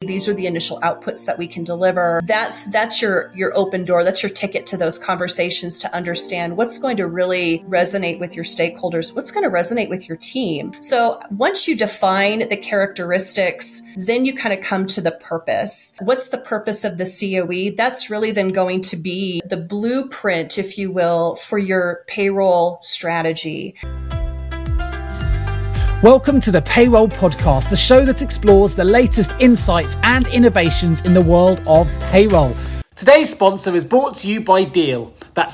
these are the initial outputs that we can deliver. That's your open door. That's your ticket to those conversations to understand what's going to really resonate with your stakeholders, what's going to resonate with your team. So once you define the characteristics, then you kind of come to the purpose. What's the purpose of the COE? That's really then going to be the blueprint, if you will, for your payroll strategy. Welcome to the Payroll Podcast, the show that explores the latest insights and innovations in the world of payroll. Today's sponsor is brought to you by Deel. That's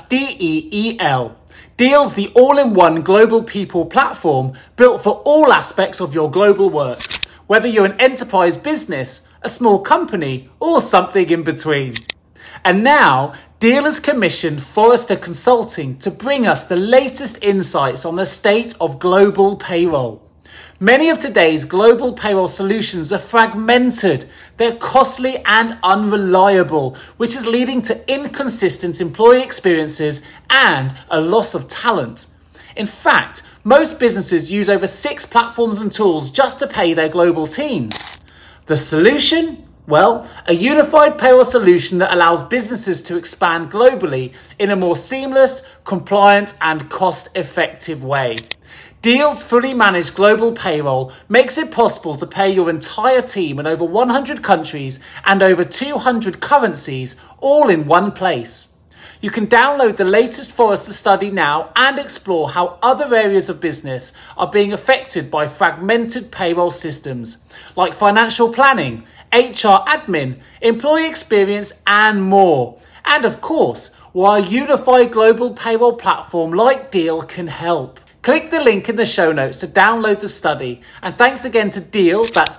Deel. Deel's the all-in-one global people platform built for all aspects of your global work. Whether you're an enterprise business, a small company, or something in between. And now, Deel has commissioned Forrester Consulting to bring us the latest insights on the state of global payroll. Many of today's global payroll solutions are fragmented, they're costly and unreliable, which is leading to inconsistent employee experiences and a loss of talent. In fact, most businesses use over 6 platforms and tools just to pay their global teams. The solution? Well, a unified payroll solution that allows businesses to expand globally in a more seamless, compliant, and cost-effective way. Deel's fully managed global payroll makes it possible to pay your entire team in over 100 countries and over 200 currencies, all in one place. You can download the latest Forrester study now and explore how other areas of business are being affected by fragmented payroll systems, like financial planning, HR admin, employee experience, and more. And of course, why a unified global payroll platform like Deel can help. Click the link in the show notes to download the study. And thanks again to Deel, that's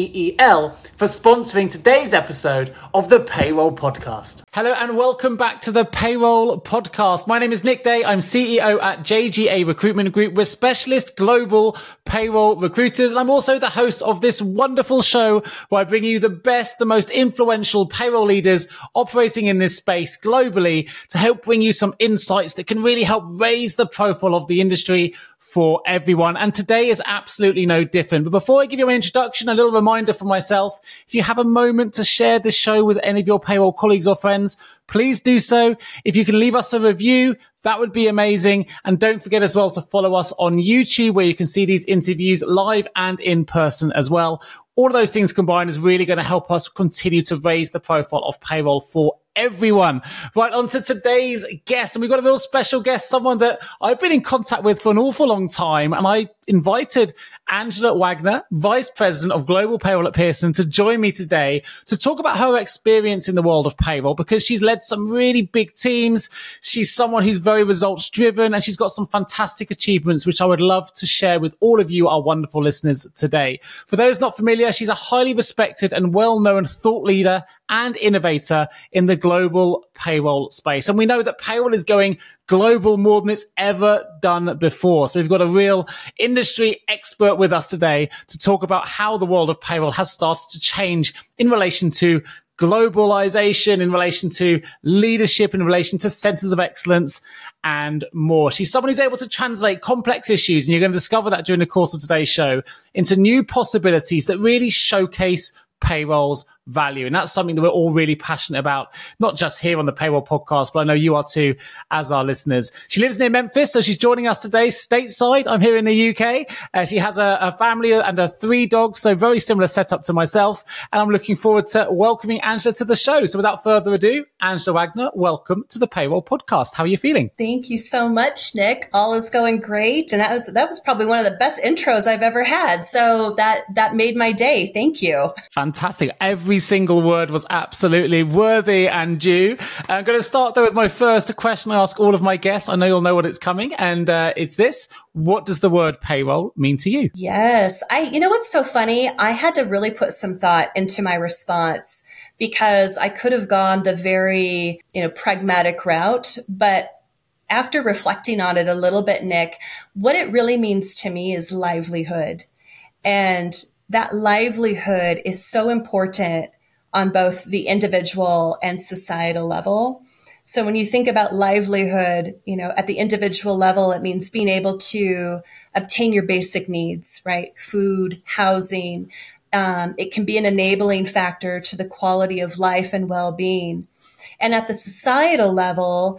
Deel, for sponsoring today's episode of the Payroll Podcast. Hello and welcome back to the Payroll Podcast. My name is Nick Day. I'm CEO at JGA Recruitment Group. We're specialist global payroll recruiters. And I'm also the host of this wonderful show where I bring you the best, the most influential payroll leaders operating in this space globally to help bring you some insights that can really help raise the profile of the industry for everyone. And today is absolutely no different. But before I give you an introduction, a little reminder for myself, if you have a moment to share this show with any of your payroll colleagues or friends, please do so. If you can leave us a review, that would be amazing. And don't forget as well to follow us on YouTube, where you can see these interviews live and in person as well. All of those things combined is really going to help us continue to raise the profile of payroll for everyone. Right, on to today's guest. And we've got a real special guest, someone that I've been in contact with for an awful long time. And I invited Angela Wagner, Vice President of Global Payroll at Pearson, to join me today to talk about her experience in the world of payroll, because she's led some really big teams. She's someone who's very results driven, and she's got some fantastic achievements, which I would love to share with all of you, our wonderful listeners today. For those not familiar, she's a highly respected and well-known thought leader and innovator in the global payroll space. And we know that payroll is going global more than it's ever done before. So we've got a real industry expert with us today to talk about how the world of payroll has started to change in relation to globalization, in relation to leadership, in relation to centers of excellence, and more. She's someone who's able to translate complex issues, and you're going to discover that during the course of today's show, into new possibilities that really showcase payroll's value. And that's something that we're all really passionate about, not just here on the Payroll Podcast, but I know you are too, as our listeners. She lives near Memphis, so she's joining us today stateside. I'm here in the UK. She has a family and 3 dogs, so very similar setup to myself. And I'm looking forward to welcoming Angela to the show. So without further ado, Angela Wagner, welcome to the Payroll Podcast. How are you feeling? Thank you so much, Nick. All is going great. And that was probably one of the best intros I've ever had. So that made my day. Thank you. Fantastic. Every single word was absolutely worthy and due. I'm going to start though with my first question I ask all of my guests. I know you'll know what it's coming, and it's this. What does the word payroll mean to you? Yes. You know what's so funny? I had to really put some thought into my response, because I could have gone the very, pragmatic route, but after reflecting on it a little bit, Nick, what it really means to me is livelihood. And that livelihood is so important on both the individual and societal level. So when you think about livelihood, at the individual level, it means being able to obtain your basic needs, right? Food, housing, It can be an enabling factor to the quality of life and well-being. And at the societal level,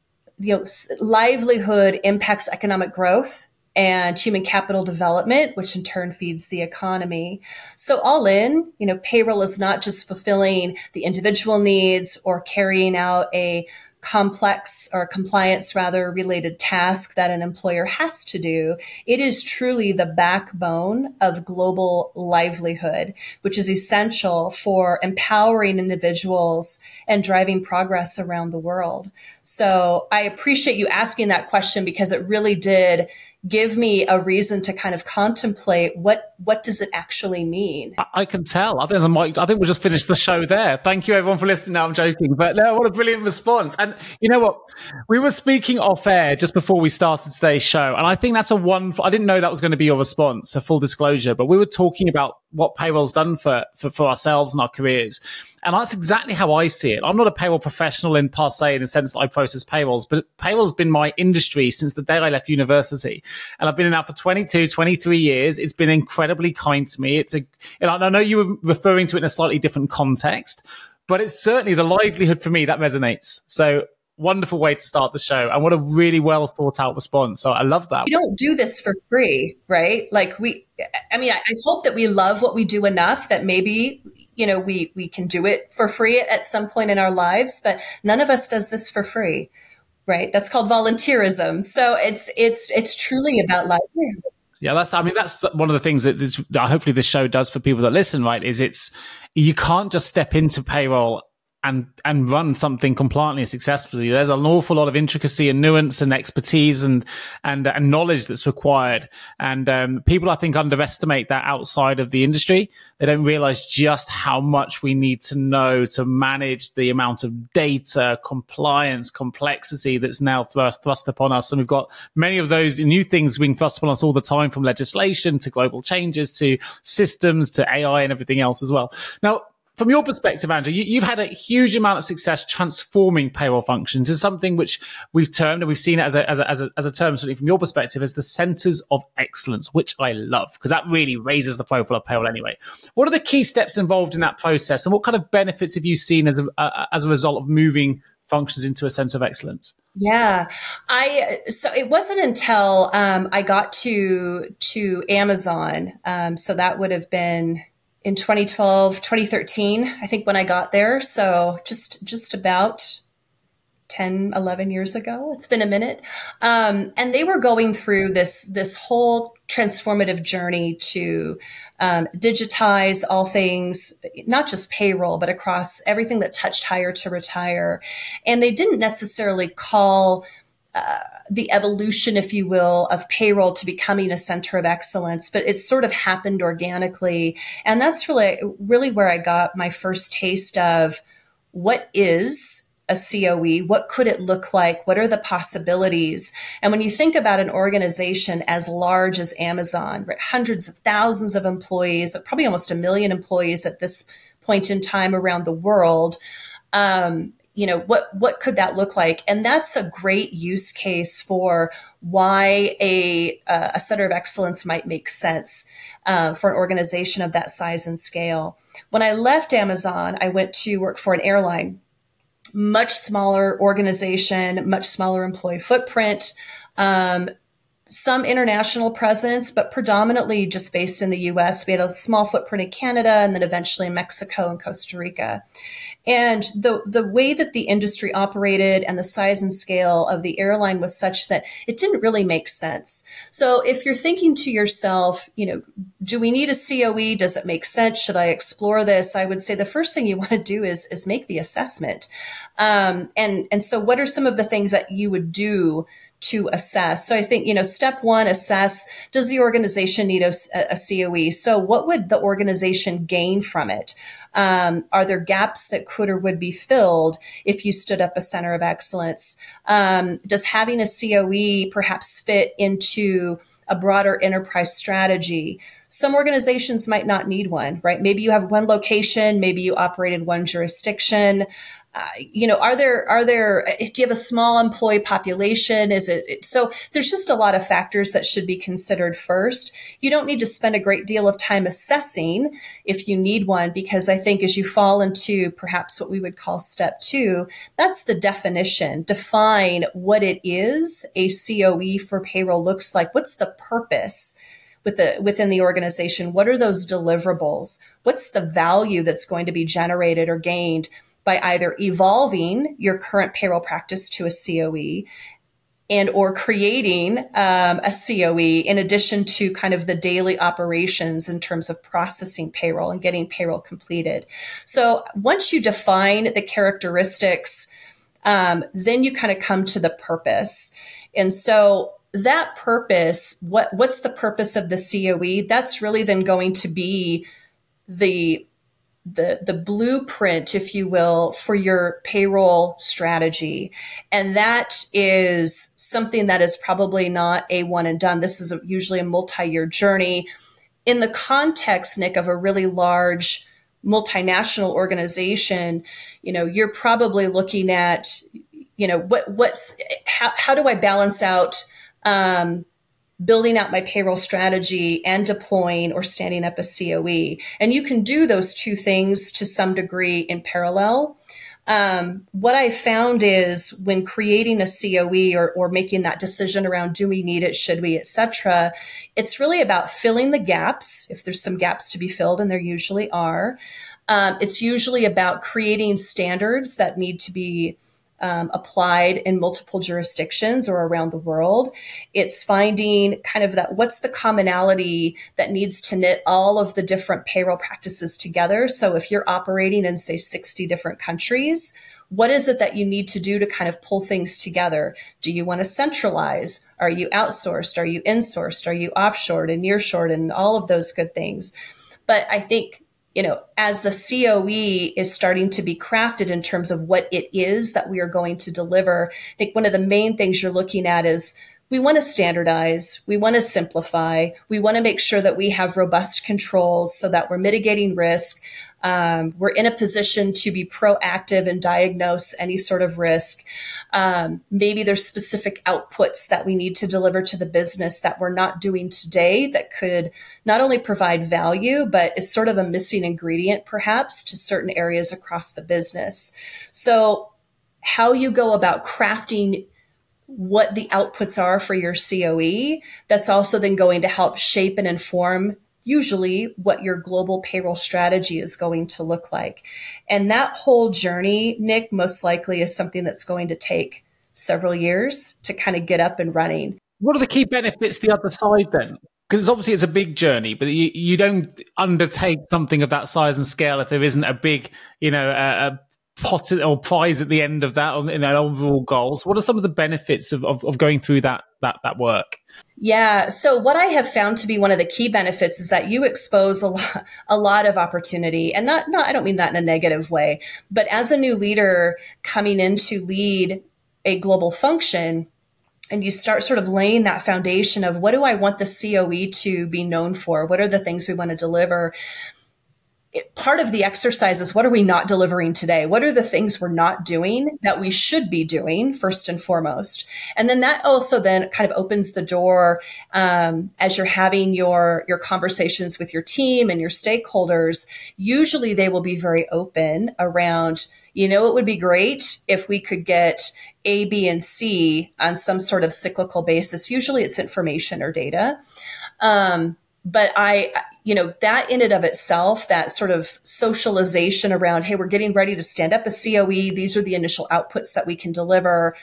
livelihood impacts economic growth and human capital development, which in turn feeds the economy. So all in, payroll is not just fulfilling the individual needs or carrying out a complex or compliance rather related task that an employer has to do. It is truly the backbone of global livelihood, which is essential for empowering individuals and driving progress around the world. So I appreciate you asking that question, because it really did give me a reason to kind of contemplate what does it actually mean. I can tell. I think we'll just finish the show there. Thank you everyone for listening. No, I'm joking, but no, what a brilliant response. And you know what? We were speaking off air just before we started today's show, and I think that's I didn't know that was going to be your response, so full disclosure, but we were talking about what payroll's done for ourselves and our careers. And that's exactly how I see it. I'm not a payroll professional in per se, in the sense that I process payrolls, but payroll has been my industry since the day I left university. And I've been in that for 22, 23 years. It's been incredibly kind to me. And I know you were referring to it in a slightly different context, but it's certainly the livelihood for me that resonates. So wonderful way to start the show, and what a really well thought out response. So I love that. We don't do this for free, right? Like I hope that we love what we do enough that maybe, we can do it for free at some point in our lives, but none of us does this for free, right? That's called volunteerism. So it's truly about livelihood. Yeah, that's one of the things that hopefully this show does for people that listen, right? You can't just step into payroll and run something compliantly and successfully. There's an awful lot of intricacy and nuance and expertise and knowledge that's required. And people, I think, underestimate that outside of the industry. They don't realize just how much we need to know to manage the amount of data, compliance, complexity that's now thrust upon us. And we've got many of those new things being thrust upon us all the time, from legislation to global changes to systems to AI and everything else as well. Now, from your perspective, Andrew, you've had a huge amount of success transforming payroll functions into something which we've termed, and we've seen it as a term, certainly from your perspective, as the centers of excellence, which I love, because that really raises the profile of payroll anyway. What are the key steps involved in that process, and what kind of benefits have you seen as a result of moving functions into a center of excellence? Yeah, so it wasn't until I got to Amazon, so that would have been in 2012, 2013, I think, when I got there. So just about 10, 11 years ago. It's been a minute. And they were going through this whole transformative journey to digitize all things, not just payroll, but across everything that touched hire to retire. And they didn't necessarily call the evolution, if you will, of payroll to becoming a center of excellence, but it sort of happened organically. And that's really where I got my first taste of what is a COE, what could it look like, what are the possibilities? And when you think about an organization as large as Amazon, right, hundreds of thousands of employees, probably almost 1 million employees at this point in time around the world, what could that look like? And that's a great use case for why a center of excellence might make sense for an organization of that size and scale. When I left Amazon, I went to work for an airline, much smaller organization, much smaller employee footprint, some international presence, but predominantly just based in the US. We had a small footprint in Canada, and then eventually Mexico and Costa Rica. And the way that the industry operated and the size and scale of the airline was such that it didn't really make sense. So if you're thinking to yourself, do we need a COE? Does it make sense? Should I explore this? I would say the first thing you want to do is make the assessment. And so what are some of the things that you would do to assess? So I think, step one, assess, does the organization need a COE? So what would the organization gain from it? Are there gaps that could or would be filled if you stood up a center of excellence? Does having a COE perhaps fit into a broader enterprise strategy? Some organizations might not need one, right? Maybe you have one location, maybe you operate in one jurisdiction. do you have a small employee population? So there's just a lot of factors that should be considered first. You don't need to spend a great deal of time assessing if you need one, because I think as you fall into perhaps what we would call step 2, that's the definition. Define what it is a COE for payroll looks like. What's the purpose within the organization? What are those deliverables? What's the value that's going to be generated or gained by either evolving your current payroll practice to a COE and or creating a COE in addition to kind of the daily operations in terms of processing payroll and getting payroll completed. So once you define the characteristics, then you kind of come to the purpose. And so that purpose, what's the purpose of the COE? That's really then going to be the blueprint, if you will, for your payroll strategy. And that is something that is probably not a one and done. This is usually a multi-year journey in the context, Nick, of a really large multinational organization. You're probably looking at, how do I balance out, building out my payroll strategy and deploying or standing up a COE. And you can do those two things to some degree in parallel. What I found is when creating a COE or making that decision around, do we need it, should we, et cetera, it's really about filling the gaps, if there's some gaps to be filled, and there usually are. It's usually about creating standards that need to be applied in multiple jurisdictions or around the world. It's finding kind of that, what's the commonality that needs to knit all of the different payroll practices together. So if you're operating in, say, 60 different countries, what is it that you need to do to kind of pull things together? Do you want to centralize? Are you outsourced? Are you insourced? Are you offshored and nearshored and all of those good things? But I think, as the COE is starting to be crafted in terms of what it is that we are going to deliver, I think one of the main things you're looking at is we want to standardize, we want to simplify, we want to make sure that we have robust controls so that we're mitigating risk. We're in a position to be proactive and diagnose any sort of risk. Maybe there's specific outputs that we need to deliver to the business that we're not doing today that could not only provide value, but is sort of a missing ingredient, perhaps, to certain areas across the business. So how you go about crafting what the outputs are for your COE, that's also then going to help shape and inform usually what your global payroll strategy is going to look like. And that whole journey, Nick, most likely is something that's going to take several years to kind of get up and running. What are the key benefits the other side then? Because obviously it's a big journey, but you don't undertake something of that size and scale if there isn't a big, a pot or prize at the end of that, overall goals. What are some of the benefits of going through that work? Yeah. So what I have found to be one of the key benefits is that you expose a lot of opportunity, and I don't mean that in a negative way, but as a new leader coming in to lead a global function, and you start sort of laying that foundation of what do I want the COE to be known for? What are the things we want to deliver? Part of the exercise is, what are we not delivering today? What are the things we're not doing that we should be doing first and foremost? And then that also then kind of opens the door as you're having your conversations with your team and your stakeholders. Usually they will be very open around, it would be great if we could get A, B, and C on some sort of cyclical basis. Usually it's information or data. But that in and of itself, that sort of socialization around, hey, we're getting ready to stand up a COE. These are the initial outputs that we can deliver.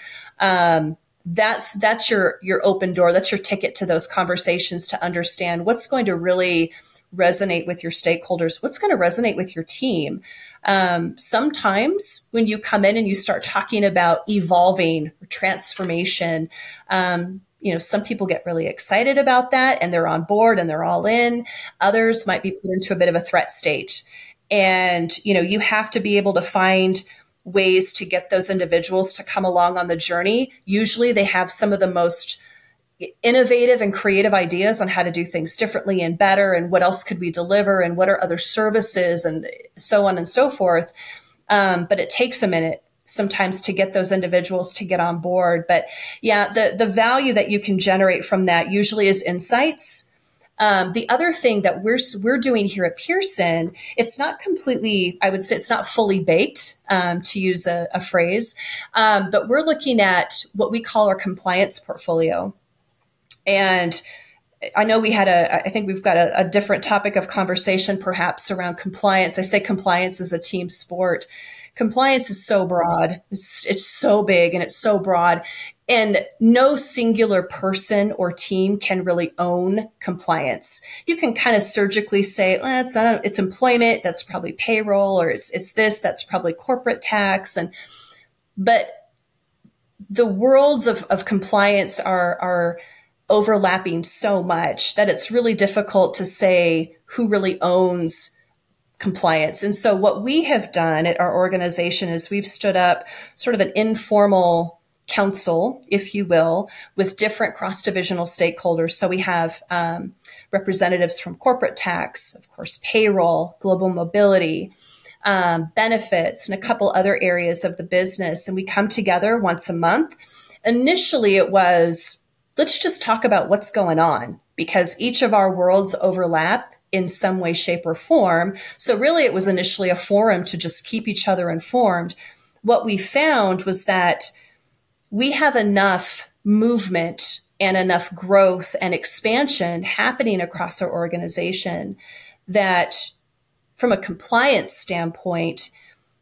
That's your open door. That's your ticket to those conversations to understand what's going to really resonate with your stakeholders, what's going to resonate with your team. Sometimes when you come in and you start talking about evolving, transformation, some people get really excited about that and they're on board and they're all in. Others might be put into a bit of a threat state. And, you have to be able to find ways to get those individuals to come along on the journey. Usually they have some of the most innovative and creative ideas on how to do things differently and better, and what else could we deliver, and what are other services, and so on and so forth. But it takes a minute sometimes to get those individuals to get on board. But yeah, the value that you can generate from that usually is insights. The other thing that we're doing here at Pearson, it's not completely, I would say it's not fully baked, to use a phrase, but we're looking at what we call our compliance portfolio. And I know I think we've got a different topic of conversation perhaps around compliance. I say compliance is a team sport. Compliance is so broad. It's so big and it's so broad. And no singular person or team can really own compliance. You can kind of surgically say, it's employment, that's probably payroll, or it's this, that's probably corporate tax. But the worlds of compliance are overlapping so much that it's really difficult to say who really owns compliance. And so what we have done at our organization is we've stood up sort of an informal council, if you will, with different cross-divisional stakeholders. So we have representatives from corporate tax, of course, payroll, global mobility, benefits, and a couple other areas of the business. And we come together once a month. Initially, it was, let's just talk about what's going on, because each of our worlds overlap in some way, shape, or form. So really, it was initially a forum to just keep each other informed. What we found was that we have enough movement and enough growth and expansion happening across our organization that from a compliance standpoint,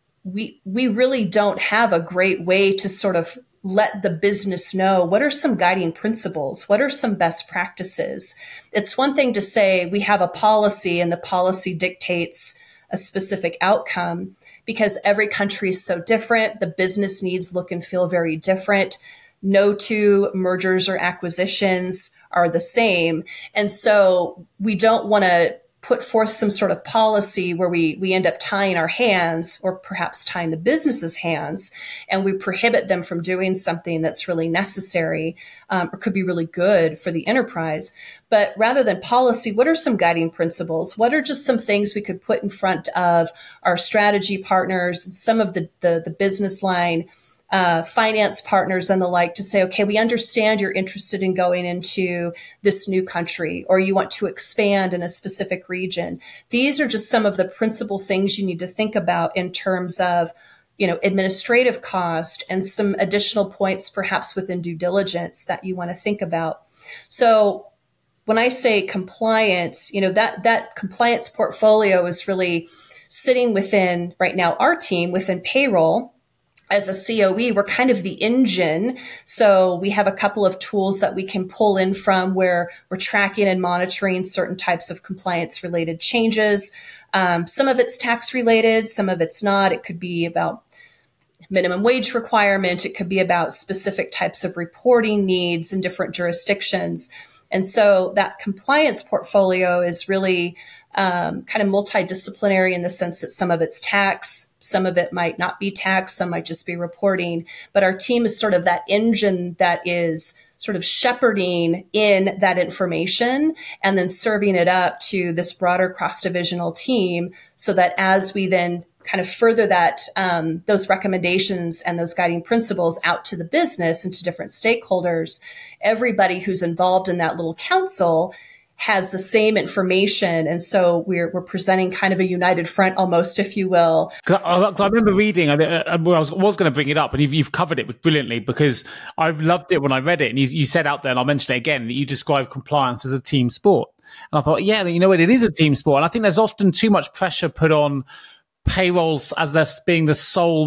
we really don't have a great way to sort of let the business know what are some guiding principles, what are some best practices. It's one thing to say we have a policy and the policy dictates a specific outcome, because every country is so different. The business needs look and feel very different. No two mergers or acquisitions are the same. And so we don't want to put forth some sort of policy where we end up tying our hands, or perhaps tying the business's hands, and we prohibit them from doing something that's really necessary, or could be really good for the enterprise. But rather than policy, what are some guiding principles? What are just some things we could put in front of our strategy partners, some of the business line finance partners and the like, to say, okay, we understand you're interested in going into this new country, or you want to expand in a specific region. These are just some of the principal things you need to think about in terms of, administrative cost and some additional points perhaps within due diligence that you want to think about. So when I say compliance, that compliance portfolio is really sitting within, right now, our team within payroll. As a COE, we're kind of the engine. So we have a couple of tools that we can pull in from where we're tracking and monitoring certain types of compliance related changes. Some of it's tax related, some of it's not. It could be about minimum wage requirement. It could be about specific types of reporting needs in different jurisdictions. And so that compliance portfolio is really kind of multidisciplinary in the sense that some of it's tax, some of it might not be tax, some might just be reporting. But our team is sort of that engine that is sort of shepherding in that information and then serving it up to this broader cross-divisional team, so that as we then kind of further that those recommendations and those guiding principles out to the business and to different stakeholders, everybody who's involved in that little council has the same information. And so we're presenting kind of a united front almost, if you will. I remember reading, I was going to bring it up, and you've covered it brilliantly, because I've loved it when I read it. And you said out there, and I'll mention it again, that you describe compliance as a team sport. And I thought, yeah, you know what, it is a team sport. And I think there's often too much pressure put on payrolls as they're being the sole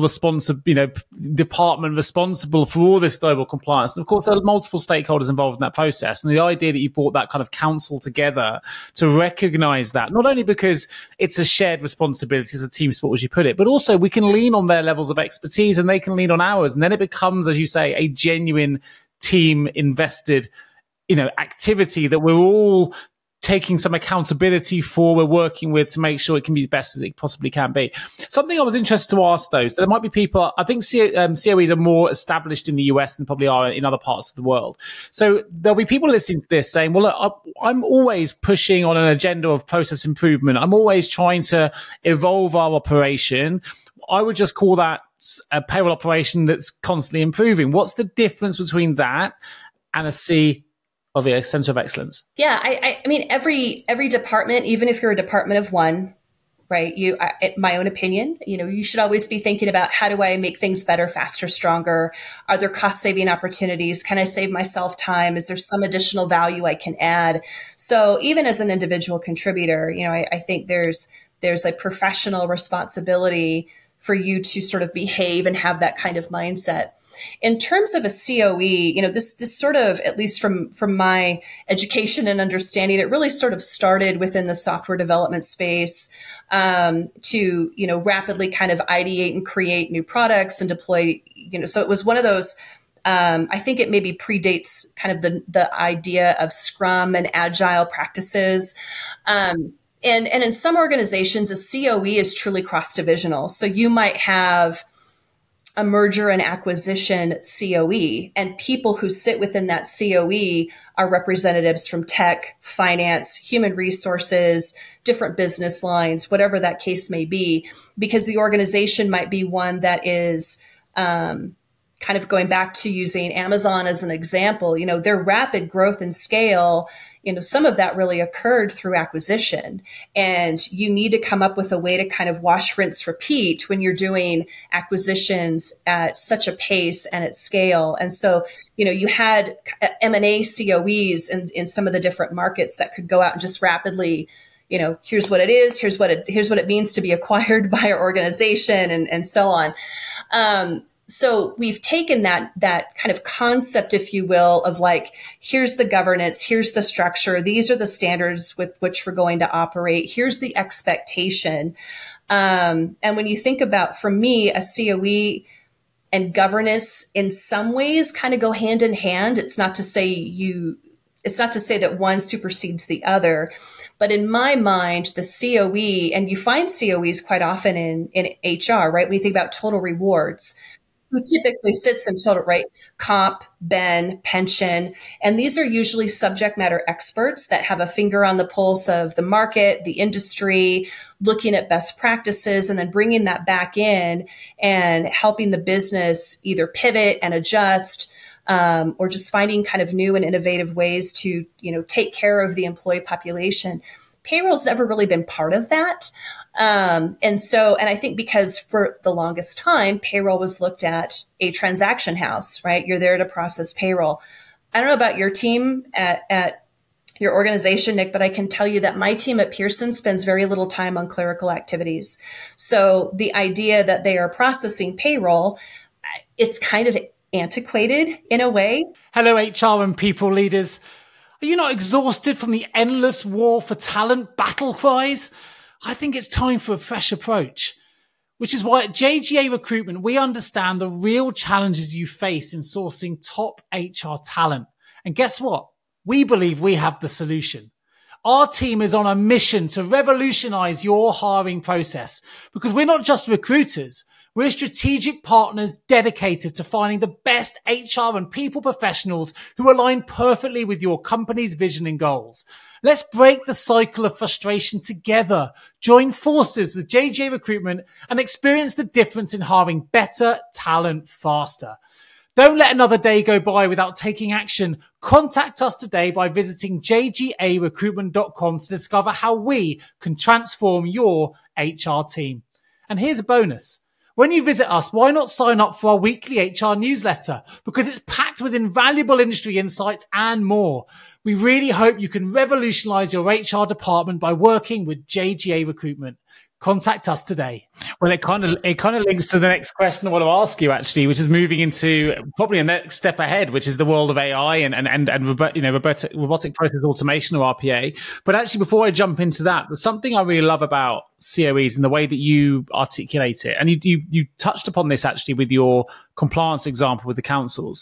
department responsible for all this global compliance. And of course, there are multiple stakeholders involved in that process. And the idea that you brought that kind of council together to recognize that, not only because it's a shared responsibility as a team sport, as you put it, but also we can lean on their levels of expertise and they can lean on ours. And then it becomes, as you say, a genuine team invested, activity that we're all taking some accountability for, we're working with to make sure it can be the best as it possibly can be. Something I was interested to ask, though, is there might be people, I think COEs are more established in the US than probably are in other parts of the world. So there'll be people listening to this saying, well, look, I'm always pushing on an agenda of process improvement. I'm always trying to evolve our operation. I would just call that a payroll operation that's constantly improving. What's the difference between that and a C of a center of excellence? Yeah, I mean, every department, even if you're a department of one, right? My own opinion, you should always be thinking about, how do I make things better, faster, stronger? Are there cost saving opportunities? Can I save myself time? Is there some additional value I can add? So even as an individual contributor, I think there's a professional responsibility for you to sort of behave and have that kind of mindset. In terms of a COE, this sort of, at least from my education and understanding, it really sort of started within the software development space to, rapidly kind of ideate and create new products and deploy, so it was one of those, I think it maybe predates kind of the idea of Scrum and agile practices. And in some organizations, a COE is truly cross-divisional. So you might have a merger and acquisition COE, and people who sit within that COE are representatives from tech, finance, human resources, different business lines, whatever that case may be, because the organization might be one that is kind of going back to using Amazon as an example. Their rapid growth and scale, some of that really occurred through acquisition, and you need to come up with a way to kind of wash, rinse, repeat when you're doing acquisitions at such a pace and at scale. And so, you had M&A COEs in some of the different markets that could go out and just rapidly, here's what it is, here's what it means to be acquired by our organization, and so on. So we've taken that kind of concept, if you will, of like, here's the governance, here's the structure, these are the standards with which we're going to operate, here's the expectation. And when you think about, for me, a COE and governance in some ways kind of go hand in hand. It's not to say that one supersedes the other. But in my mind, the COE, and you find COEs quite often in HR, right? When you think about total rewards, who typically sits in total, right? Comp, Ben, pension. And these are usually subject matter experts that have a finger on the pulse of the market, the industry, looking at best practices, and then bringing that back in and helping the business either pivot and adjust, or just finding kind of new and innovative ways to, take care of the employee population. Payroll's never really been part of that. And I think because for the longest time, payroll was looked at a transaction house, right? You're there to process payroll. I don't know about your team at your organization, Nick, but I can tell you that my team at Pearson spends very little time on clerical activities. So the idea that they are processing payroll, it's kind of antiquated in a way. Hello, HR and people leaders. Are you not exhausted from the endless war for talent battle cries? I think it's time for a fresh approach, which is why at JGA Recruitment, we understand the real challenges you face in sourcing top HR talent. And guess what? We believe we have the solution. Our team is on a mission to revolutionize your hiring process, because we're not just recruiters. We're strategic partners dedicated to finding the best HR and people professionals who align perfectly with your company's vision and goals. Let's break the cycle of frustration together. Join forces with JGA Recruitment and experience the difference in hiring better talent faster. Don't let another day go by without taking action. Contact us today by visiting jgarecruitment.com to discover how we can transform your HR team. And here's a bonus. When you visit us, why not sign up for our weekly HR newsletter? Because it's packed with invaluable industry insights and more. We really hope you can revolutionize your HR department by working with JGA Recruitment. Contact us today. Well, it kind of links to the next question I want to ask you, actually, which is moving into probably a next step ahead, which is the world of AI and robotic process automation, or RPA. But actually, before I jump into that, there's something I really love about COEs and the way that you articulate it. And you touched upon this actually with your compliance example with the councils.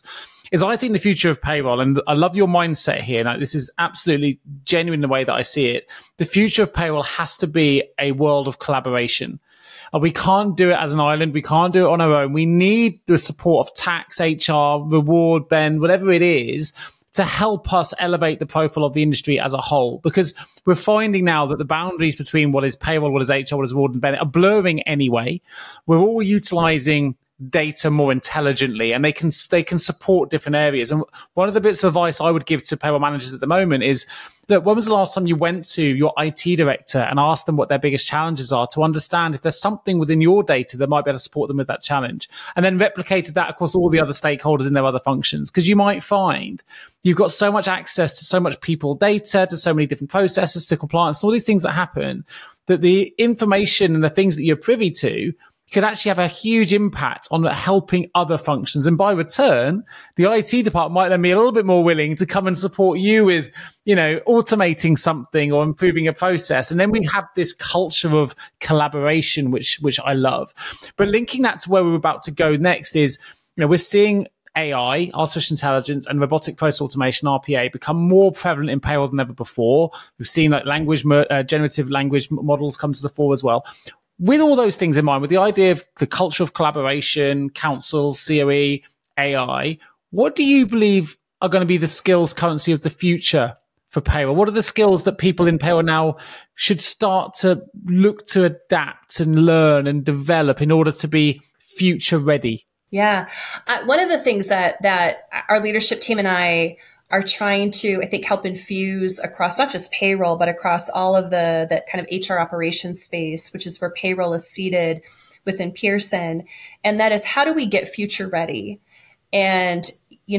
is I think the future of payroll, and I love your mindset here. Now, this is absolutely genuine the way that I see it. The future of payroll has to be a world of collaboration. We can't do it as an island. We can't do it on our own. We need the support of tax, HR, reward, Ben, whatever it is, to help us elevate the profile of the industry as a whole. Because we're finding now that the boundaries between what is payroll, what is HR, what is reward and benefit are blurring anyway. We're all utilizing data more intelligently, and they can support different areas. And one of the bits of advice I would give to payroll managers at the moment is, look, when was the last time you went to your IT director and asked them what their biggest challenges are, to understand if there's something within your data that might be able to support them with that challenge, and then replicated that across all the other stakeholders in their other functions? Because you might find you've got so much access to so much people data, to so many different processes, to compliance, and all these things that happen, that the information and the things that you're privy to could actually have a huge impact on helping other functions. And by return, the IT department might then be a little bit more willing to come and support you with, automating something or improving a process. And then we have this culture of collaboration, which I love. But linking that to where we're about to go next is, we're seeing AI, artificial intelligence, and robotic process automation, RPA, become more prevalent in payroll than ever before. We've seen generative language models come to the fore as well. With all those things in mind, with the idea of the culture of collaboration, council, COE, AI, what do you believe are going to be the skills currency of the future for payroll? What are the skills that people in payroll now should start to look to adapt and learn and develop in order to be future ready? Yeah. One of the things that our leadership team and I are trying to, I think, help infuse across not just payroll, but across all of the kind of HR operations space, which is where payroll is seated within Pearson. And that is, how do we get future ready? And,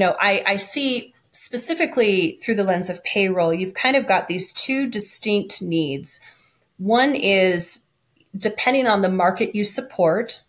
I see specifically through the lens of payroll, you've kind of got these two distinct needs. One is, depending on the market you support,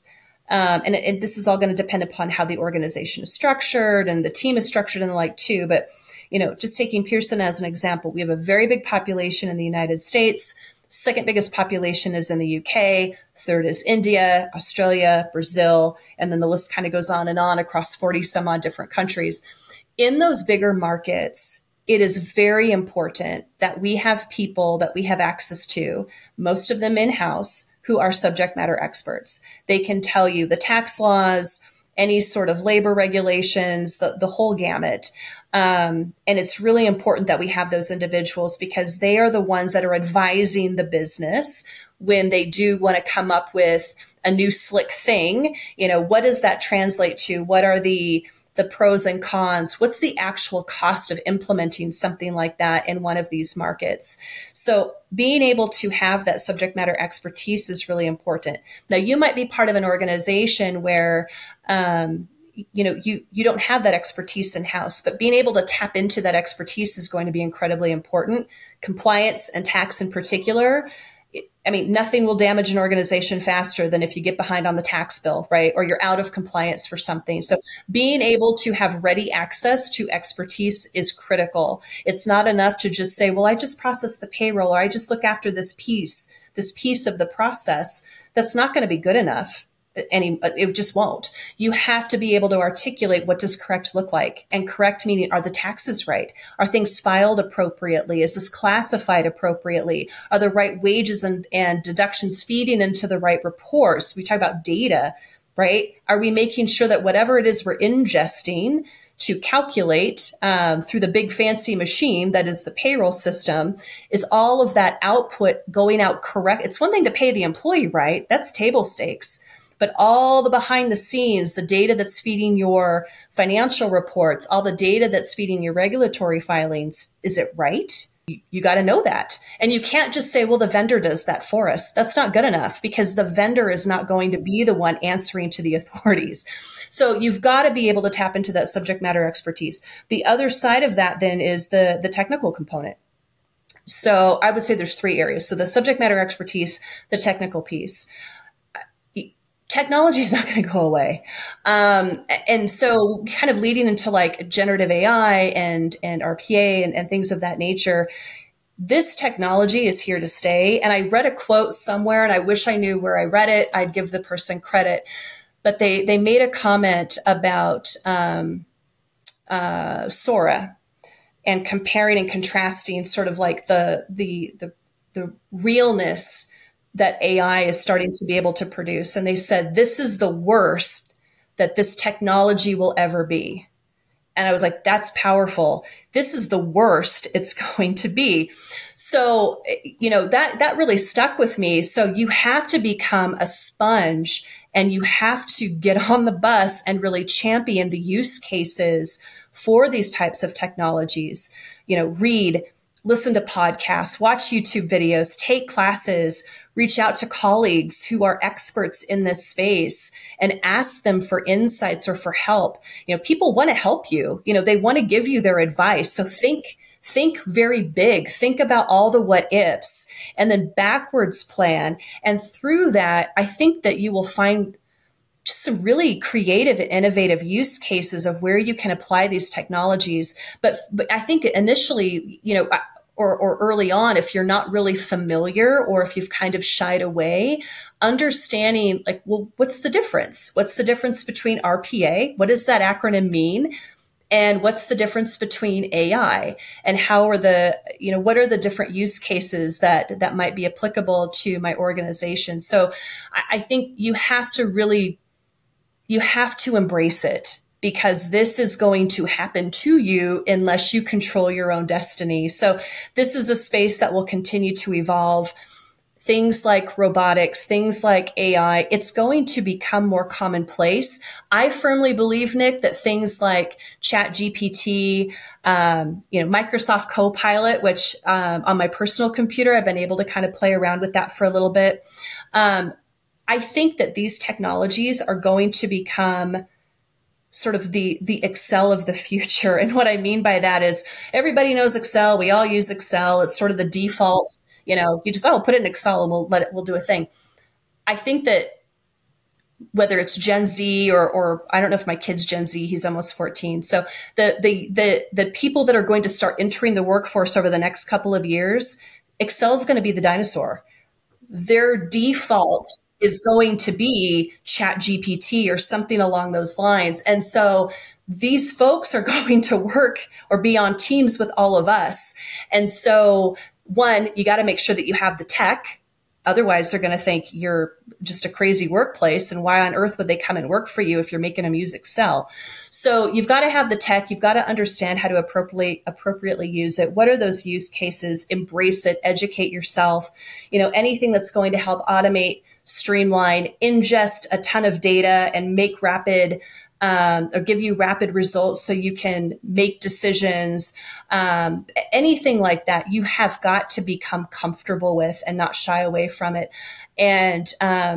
and this is all going to depend upon how the organization is structured and the team is structured and the like too. But, just taking Pearson as an example, we have a very big population in the United States. Second biggest population is in the UK. Third is India, Australia, Brazil. And then the list kind of goes on and on across 40 some odd different countries. In those bigger markets, it is very important that we have people that we have access to, most of them in-house, who are subject matter experts. They can tell you the tax laws, any sort of labor regulations, the whole gamut. And it's really important that we have those individuals, because they are the ones that are advising the business when they do want to come up with a new slick thing. What does that translate to? What are the pros and cons? What's the actual cost of implementing something like that in one of these markets? So being able to have that subject matter expertise is really important. Now, you might be part of an organization where, you don't have that expertise in-house, but being able to tap into that expertise is going to be incredibly important. Compliance and tax in particular. Nothing will damage an organization faster than if you get behind on the tax bill, right? Or you're out of compliance for something. So being able to have ready access to expertise is critical. It's not enough to just say, well, I just process the payroll, or I just look after this piece of the process. That's not going to be good enough. It just won't. You have to be able to articulate, what does correct look like? And correct meaning, are the taxes right? Are things filed appropriately? Is this classified appropriately? Are the right wages and deductions feeding into the right reports? We talk about data, right? Are we making sure that whatever it is we're ingesting to calculate through the big fancy machine that is the payroll system, is all of that output going out correct? It's one thing to pay the employee, right? That's table stakes. But all the behind the scenes, the data that's feeding your financial reports, all the data that's feeding your regulatory filings, is it right? You got to know that. And you can't just say, well, the vendor does that for us. That's not good enough, because the vendor is not going to be the one answering to the authorities. So you've got to be able to tap into that subject matter expertise. The other side of that then is the technical component. So I would say there's three areas. So the subject matter expertise, the technical piece. Technology is not going to go away. And so kind of leading into like generative AI and RPA and things of that nature, this technology is here to stay. And I read a quote somewhere, and I wish I knew where I read it. I'd give the person credit. But they made a comment about Sora and comparing and contrasting sort of like the realness that AI is starting to be able to produce. And they said, this is the worst that this technology will ever be. And I was like, that's powerful. This is the worst it's going to be. So, that really stuck with me. So you have to become a sponge and you have to get on the bus and really champion the use cases for these types of technologies. Read, listen to podcasts, watch YouTube videos, take classes, reach out to colleagues who are experts in this space and ask them for insights or for help. People want to help you. They want to give you their advice. So think very big. Think about all the what ifs and then backwards plan. And through that, I think that you will find just some really creative and innovative use cases of where you can apply these technologies. But I think initially, or early on, if you're not really familiar or if you've kind of shied away, understanding like, well, what's the difference? What's the difference between RPA? What does that acronym mean? And what's the difference between AI? And how are what are the different use cases that might be applicable to my organization? So I think you have to embrace it, because this is going to happen to you unless you control your own destiny. So this is a space that will continue to evolve. Things like robotics, things like AI, it's going to become more commonplace. I firmly believe, Nick, that things like ChatGPT, Microsoft Copilot, which on my personal computer, I've been able to kind of play around with that for a little bit. I think that these technologies are going to become sort of the Excel of the future. And what I mean by that is everybody knows Excel. We all use Excel. It's sort of the default, you just, put it in Excel and we'll do a thing. I think that whether it's Gen Z or I don't know if my kid's Gen Z, he's almost 14. So the people that are going to start entering the workforce over the next couple of years, Excel is going to be the dinosaur. Their default is going to be ChatGPT or something along those lines. And so these folks are going to work or be on teams with all of us. And so one, you got to make sure that you have the tech. Otherwise, they're going to think you're just a crazy workplace. And why on earth would they come and work for you if you're making them use Excel? So you've got to have the tech. You've got to understand how to appropriately use it. What are those use cases? Embrace it. Educate yourself. Anything that's going to help automate, streamline, ingest a ton of data and make rapid or give you rapid results so you can make decisions, anything like that, you have got to become comfortable with and not shy away from it. And,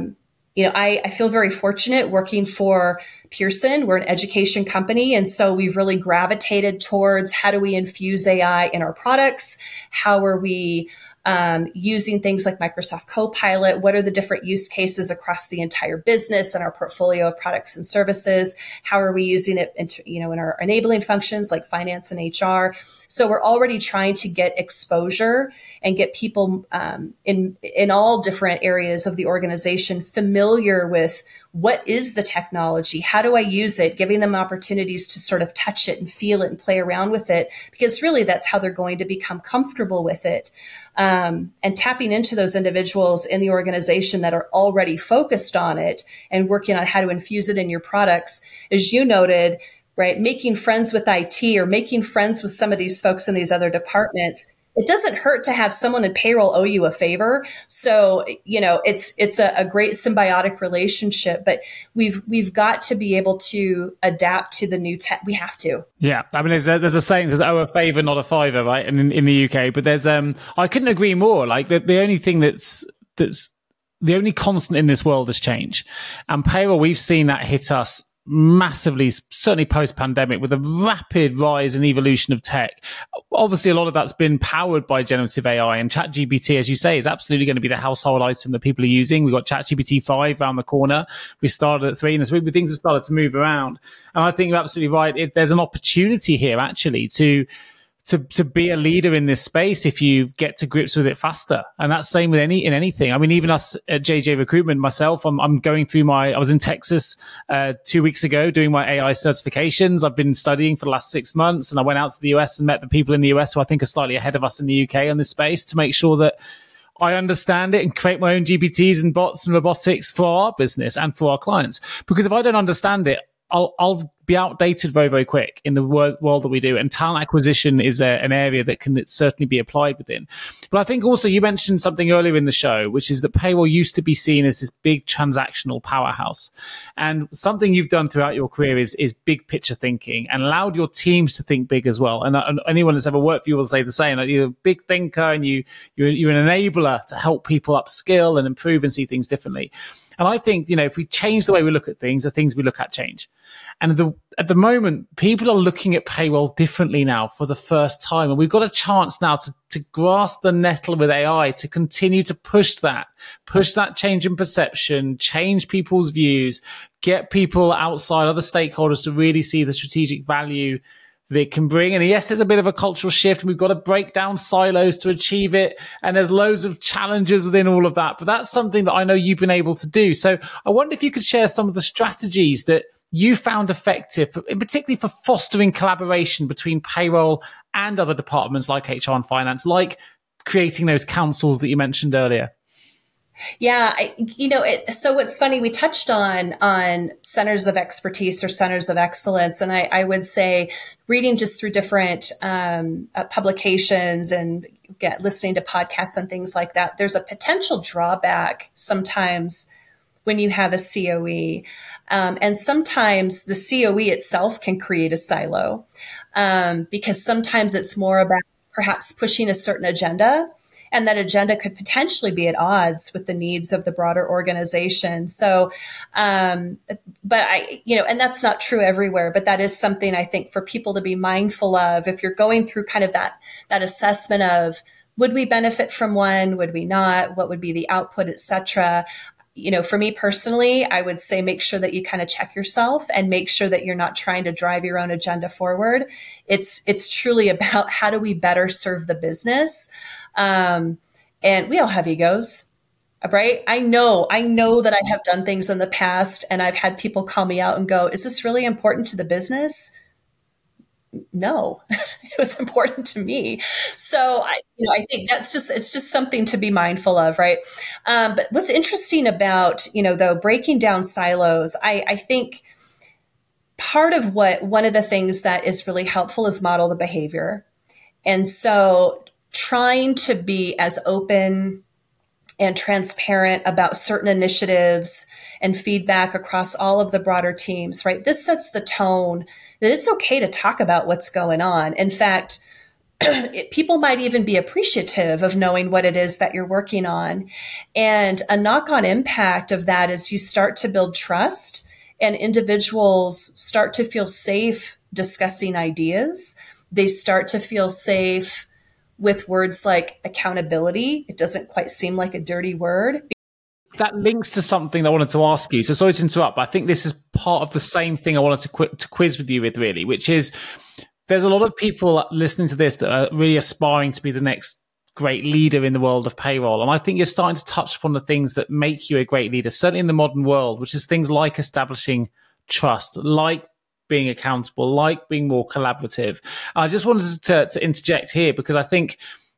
I feel very fortunate working for Pearson. We're an education company. And so we've really gravitated towards how do we infuse AI in our products? How are we using things like Microsoft Copilot? What are the different use cases across the entire business and our portfolio of products and services? How are we using it in our enabling functions like finance and HR? So we're already trying to get exposure and get people in all different areas of the organization familiar with what is the technology? How do I use it? Giving them opportunities to sort of touch it and feel it and play around with it, because really that's how they're going to become comfortable with it. And tapping into those individuals in the organization that are already focused on it and working on how to infuse it in your products, as you noted, right? Making friends with IT or making friends with some of these folks in these other departments. It doesn't hurt to have someone in payroll owe you a favor. So, it's a great symbiotic relationship, but we've got to be able to adapt to the new tech. We have to. Yeah. I mean, there's a saying, there's owe a favor, not a fiver, right? And in the UK, but there's, I couldn't agree more. Like the only thing that's the only constant in this world is change, and payroll, we've seen that hit us massively, certainly post-pandemic, with a rapid rise and evolution of tech. Obviously, a lot of that's been powered by generative AI, and ChatGPT, as you say, is absolutely going to be the household item that people are using. We've got ChatGPT 5 around the corner. We started at 3, and things have started to move around. And I think you're absolutely right. There's an opportunity here, actually, to to be a leader in this space if you get to grips with it faster. And that's same with anything. I mean, even us at JJ Recruitment, myself, I'm going through I was in Texas 2 weeks ago doing my AI certifications. I've been studying for the last 6 months, and I went out to the US and met the people in the US who I think are slightly ahead of us in the UK on this space to make sure that I understand it and create my own GPTs and bots and robotics for our business and for our clients. Because if I don't understand it, I'll be outdated very, very quick in the world that we do. And talent acquisition is an area that can certainly be applied within. But I think also you mentioned something earlier in the show, which is that payroll used to be seen as this big transactional powerhouse. And something you've done throughout your career is big picture thinking and allowed your teams to think big as well. And anyone that's ever worked for you will say the same. Like you're a big thinker and you're an enabler to help people upskill and improve and see things differently. And I think, if we change the way we look at things, the things we look at change. And at the moment, people are looking at payroll differently now for the first time. And we've got a chance now to grasp the nettle with AI, to continue to push that change in perception, change people's views, get people outside, other stakeholders to really see the strategic value they can bring. And yes, there's a bit of a cultural shift and we've got to break down silos to achieve it. And there's loads of challenges within all of that. But that's something that I know you've been able to do. So I wonder if you could share some of the strategies that you found effective, in particularly for fostering collaboration between payroll and other departments like HR and finance, like creating those councils that you mentioned earlier. Yeah, so what's funny, we touched on centers of expertise or centers of excellence. And I would say reading just through different publications and listening to podcasts and things like that, there's a potential drawback sometimes when you have a COE. And sometimes the COE itself can create a silo because sometimes it's more about perhaps pushing a certain agenda. And that agenda could potentially be at odds with the needs of the broader organization. So, and that's not true everywhere, but that is something I think for people to be mindful of if you're going through kind of that assessment of, would we benefit from one? Would we not? What would be the output, et cetera? For me personally, I would say make sure that you kind of check yourself and make sure that you're not trying to drive your own agenda forward. It's truly about how do we better serve the business? And we all have egos, right? I know that I have done things in the past and I've had people call me out and go, is this really important to the business? No, it was important to me. So I think it's just something to be mindful of, right? But what's interesting about, though, breaking down silos, I think part of one of the things that is really helpful is model the behavior. And so trying to be as open and transparent about certain initiatives and feedback across all of the broader teams, right? This sets the tone that it's okay to talk about what's going on. In fact, people might even be appreciative of knowing what it is that you're working on. And a knock-on impact of that is you start to build trust and individuals start to feel safe discussing ideas. They start to feel safe with words like accountability. It doesn't quite seem like a dirty word. That links to something I wanted to ask you. So sorry to interrupt, but I think this is part of the same thing I wanted to quiz with you with, really, which is there's a lot of people listening to this that are really aspiring to be the next great leader in the world of payroll. And I think you're starting to touch upon the things that make you a great leader, certainly in the modern world, which is things like establishing trust, like being accountable, like being more collaborative. I just wanted to interject here because I think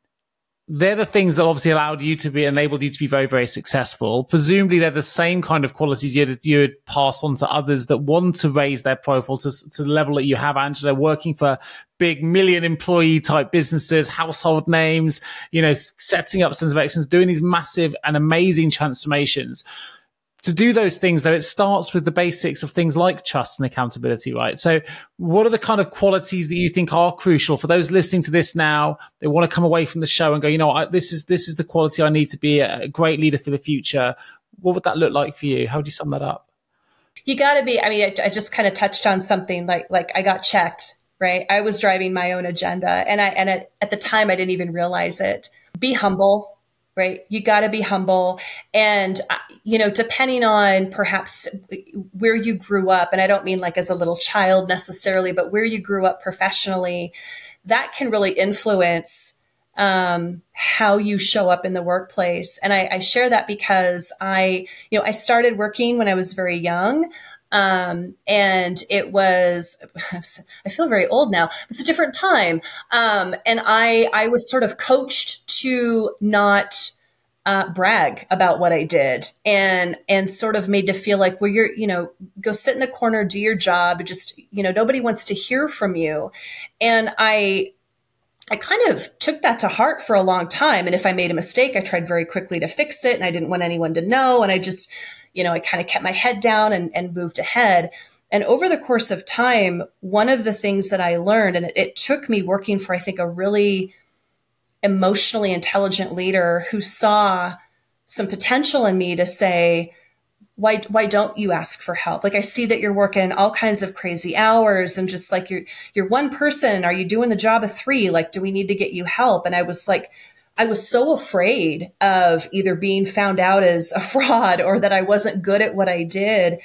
they're the things that obviously enabled you to be very, very successful. Presumably, they're the same kind of qualities you'd pass on to others that want to raise their profile to the level that you have, Angela, working for big million employee type businesses, household names, setting up centers of excellence, doing these massive and amazing transformations. To do those things, though, it starts with the basics of things like trust and accountability, right? So what are the kind of qualities that you think are crucial for those listening to this now? They want to come away from the show and go, this is the quality I need to be a great leader for the future. What would that look like for you? How would you sum that up? You got to be, I just kind of touched on something like I got checked, right? I was driving my own agenda and at the time I didn't even realize it. Be humble. Right. You got to be humble. And, depending on perhaps where you grew up, and I don't mean like as a little child necessarily, but where you grew up professionally, that can really influence how you show up in the workplace. And I share that because I started working when I was very young. And it was, I feel very old now. It was a different time. And I was sort of coached to not brag about what I did, and sort of made to feel like, well, go sit in the corner, do your job. Just, nobody wants to hear from you. And I kind of took that to heart for a long time. And if I made a mistake, I tried very quickly to fix it, and I didn't want anyone to know. And I just, I kind of kept my head down and moved ahead. And over the course of time, one of the things that I learned, and it took me working for, I think, a really emotionally intelligent leader who saw some potential in me to say, why don't you ask for help? Like, I see that you're working all kinds of crazy hours, and just like, you're one person. Are you doing the job of three? Like, do we need to get you help? And I was so afraid of either being found out as a fraud or that I wasn't good at what I did.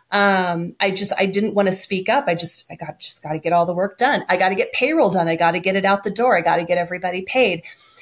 I didn't want to speak up. I just got to get all the work done. I got to get payroll done. I got to get it out the door. I got to get everybody paid.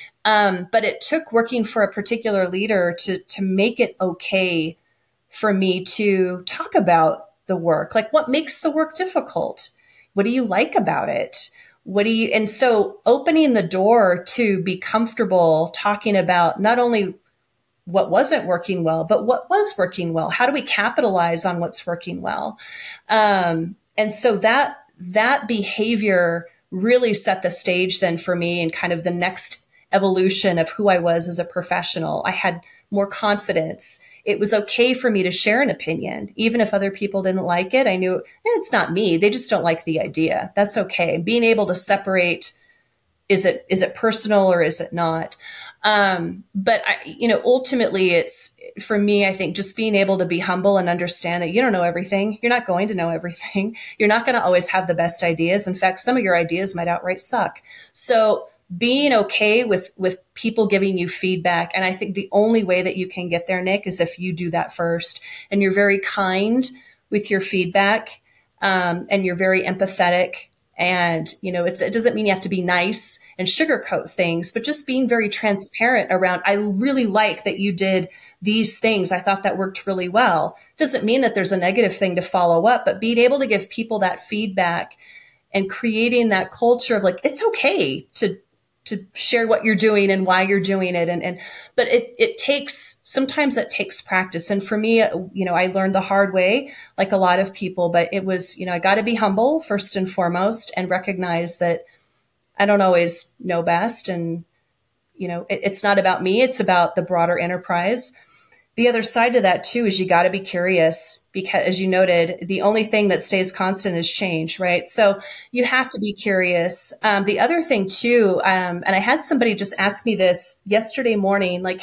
But it took working for a particular leader to make it okay for me to talk about the work. Like, what makes the work difficult? What do you like about it? And so opening the door to be comfortable talking about not only what wasn't working well, but what was working well. How do we capitalize on what's working well? And so that behavior really set the stage then for me, and kind of the next evolution of who I was as a professional. I had more confidence. It was okay for me to share an opinion. Even if other people didn't like it, I knew it's not me. They just don't like the idea. That's okay. Being able to separate, is it personal or is it not? But ultimately it's, for me, I think just being able to be humble and understand that you don't know everything. You're not going to know everything. You're not going to always have the best ideas. In fact, some of your ideas might outright suck. So being okay with people giving you feedback. And I think the only way that you can get there, Nick, is if you do that first, and you're very kind with your feedback, and you're very empathetic. And, it doesn't mean you have to be nice and sugarcoat things, but just being very transparent around, I really like that you did these things. I thought that worked really well. Doesn't mean that there's a negative thing to follow up, but being able to give people that feedback and creating that culture of like, it's okay to share what you're doing and why you're doing it. But sometimes it takes practice. And for me, I learned the hard way, like a lot of people, but it was, I got to be humble first and foremost, and recognize that I don't always know best. And, it's not about me. It's about the broader enterprise. The other side of that too is you got to be curious, because as you noted, the only thing that stays constant is change, right? So you have to be curious. The other thing too, and I had somebody just ask me this yesterday morning, like,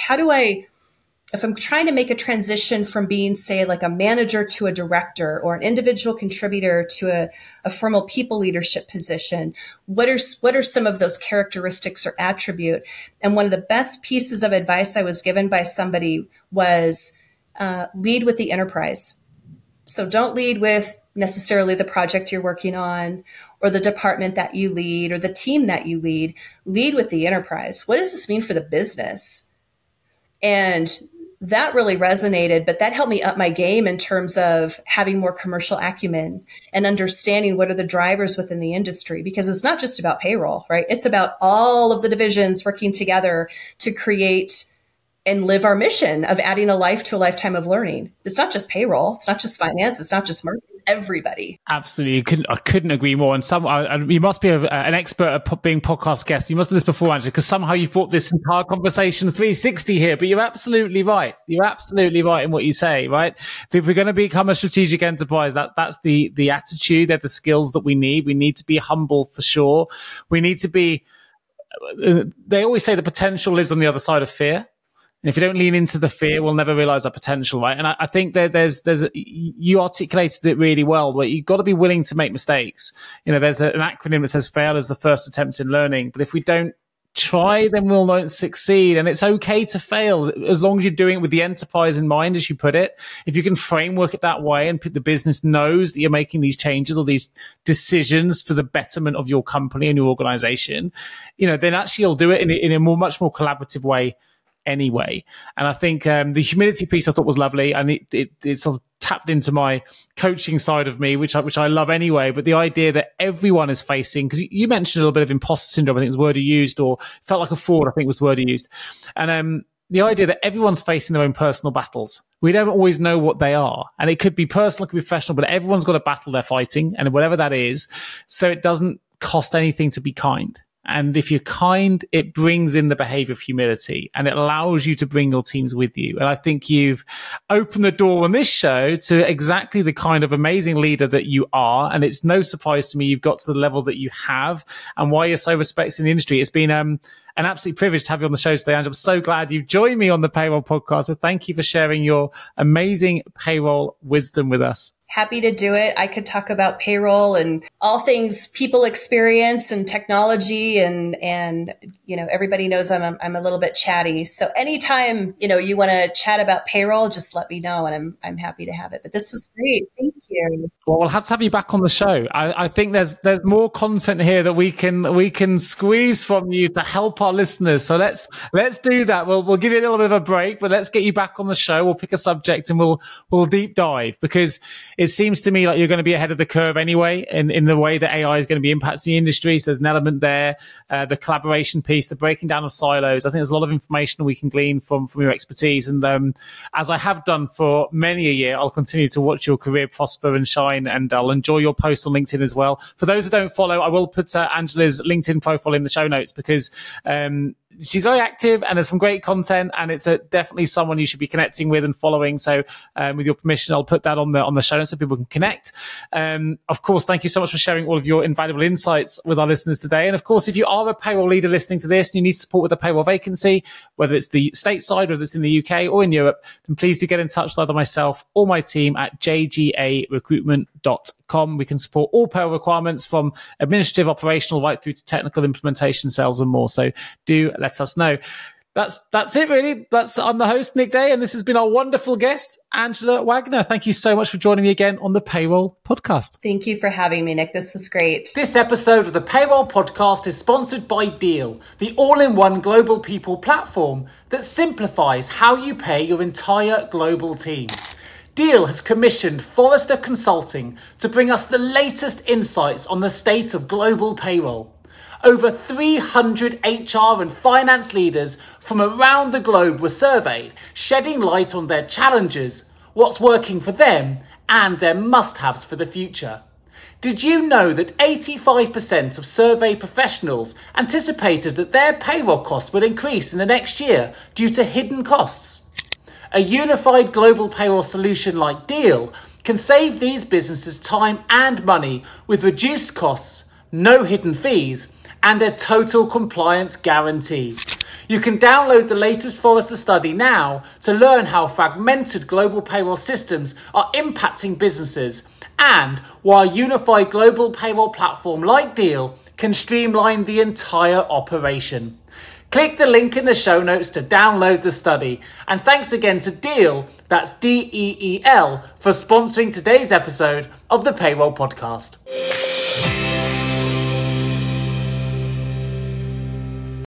if I'm trying to make a transition from being, say, like a manager to a director, or an individual contributor to a formal people leadership position, what are some of those characteristics or attribute? And one of the best pieces of advice I was given by somebody was lead with the enterprise. So don't lead with necessarily the project you're working on, or the department that you lead, or the team that you lead. Lead with the enterprise. What does this mean for the business? And that really resonated, but that helped me up my game in terms of having more commercial acumen and understanding what are the drivers within the industry, because it's not just about payroll, right? It's about all of the divisions working together to create and live our mission of adding a life to a lifetime of learning. It's not just payroll. It's not just finance. It's not just marketing. It's everybody. Absolutely. I couldn't agree more. And you must be an expert at being podcast guest. You must have this before, Angela, because somehow you've brought this entire conversation 360 here, but you're absolutely right. You're absolutely right in what you say, right? If we're going to become a strategic enterprise, that's the attitude, they're the skills that we need. We need to be humble for sure. We need to be, they always say the potential lives on the other side of fear. And if you don't lean into the fear, we'll never realize our potential, right? And I think that you articulated it really well, but you've got to be willing to make mistakes. There's an acronym that says fail is the first attempt in learning. But if we don't try, then we'll not succeed. And it's okay to fail as long as you're doing it with the enterprise in mind, as you put it. If you can framework it that way and the business knows that you're making these changes or these decisions for the betterment of your company and your organization, then actually you'll do it in a much more collaborative way anyway. And I think the humility piece I thought was lovely, and it sort of tapped into my coaching side of me, which I love anyway. But the idea that everyone is facing, because you mentioned a little bit of imposter syndrome, I think was the word you used, or felt like a fraud, I think was the word you used. And the idea that everyone's facing their own personal battles. We don't always know what they are. And it could be personal, it could be professional, but everyone's got a battle they're fighting, and whatever that is. So it doesn't cost anything to be kind. And if you're kind, it brings in the behavior of humility, and it allows you to bring your teams with you. And I think you've opened the door on this show to exactly the kind of amazing leader that you are. And it's no surprise to me you've got to the level that you have and why you're so respected in the industry. It's been an absolute privilege to have you on the show today, Angela. I'm so glad you've joined me on the Payroll Podcast. So thank you for sharing your amazing payroll wisdom with us. Happy to do it. I could talk about payroll and all things people experience and technology and everybody knows I'm a little bit chatty. So anytime, you want to chat about payroll, just let me know and I'm happy to have it. But this was great. Thank you. Well, we'll have to have you back on the show. I think there's more content here that we can squeeze from you to help our listeners. So let's do that. We'll give you a little bit of a break, but let's get you back on the show. We'll pick a subject and we'll deep dive, because it seems to me like you're going to be ahead of the curve anyway in the way that AI is going to be impacting the industry. So there's an element there, the collaboration piece, the breaking down of silos. I think there's a lot of information we can glean from your expertise. And as I have done for many a year, I'll continue to watch your career prosper and shine, and I'll enjoy your post on LinkedIn as well. For those who don't follow, I will put Angela's LinkedIn profile in the show notes, because she's very active and there's some great content, and it's definitely someone you should be connecting with and following. So with your permission, I'll put that on the show notes so people can connect. Of course, thank you so much for sharing all of your invaluable insights with our listeners today. And of course, if you are a payroll leader listening to this and you need support with a payroll vacancy, whether it's the stateside, whether it's in the UK or in Europe, then please do get in touch with either myself or my team at jgarecruitment.com. We can support all payroll requirements from administrative, operational, right through to technical implementation, sales and more. So do let us know. That's it, really. I'm the host, Nick Day, and this has been our wonderful guest, Angela Wagner. Thank you so much for joining me again on the Payroll Podcast. Thank you for having me, Nick. This was great. This episode of the Payroll Podcast is sponsored by Deel, the all-in-one global people platform that simplifies how you pay your entire global team. Deel has commissioned Forrester Consulting to bring us the latest insights on the state of global payroll. Over 300 HR and finance leaders from around the globe were surveyed, shedding light on their challenges, what's working for them, and their must-haves for the future. Did you know that 85% of survey professionals anticipated that their payroll costs would increase in the next year due to hidden costs? A unified global payroll solution like Deel can save these businesses time and money with reduced costs, no hidden fees, and a total compliance guarantee. You can download the latest Forrester study now to learn how fragmented global payroll systems are impacting businesses, and why a unified global payroll platform like Deel can streamline the entire operation. Click the link in the show notes to download the study. And thanks again to Deel, that's DEEL, for sponsoring today's episode of the Payroll Podcast.